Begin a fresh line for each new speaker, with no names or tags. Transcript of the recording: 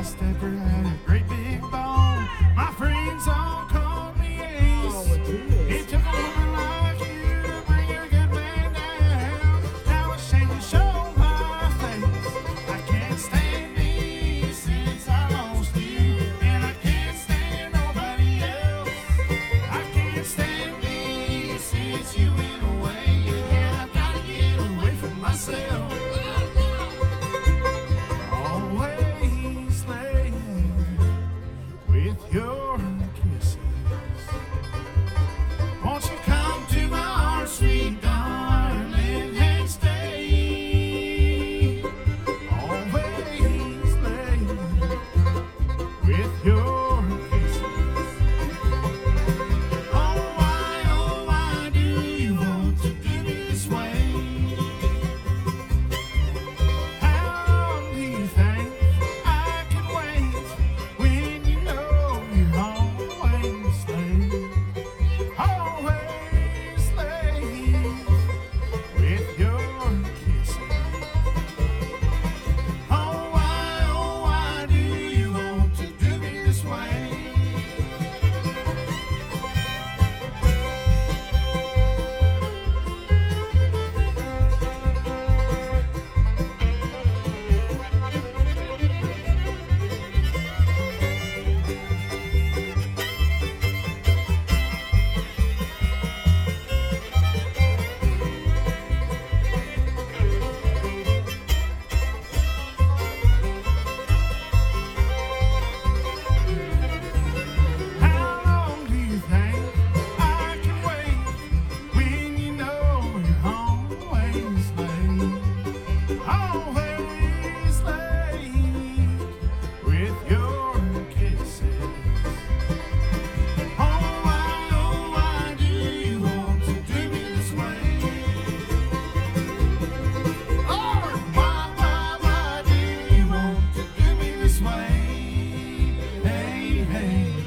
stepper had a great big bone. My friends all called me Ace. It took a woman like you to bring a good man down. Now it's shame to show my face. I can't stand me since I lost you, and I can't stand nobody else. I can't stand me since you went away, and I've got to get away from myself. Always laying with your kisses. Won't you come to my heart, sweet darling, and stay? Always laying with your kisses. Oh, why do you want to do me this way? How long do you think I can wait when you know you always late? Always late with your kisses. Oh, why do you want to do me this way? How long do you think I can wait when you know you're always late? Always late with your kisses. Oh, why do you want to do me this way? Lord, why do you want to do me this way? Hey, hey.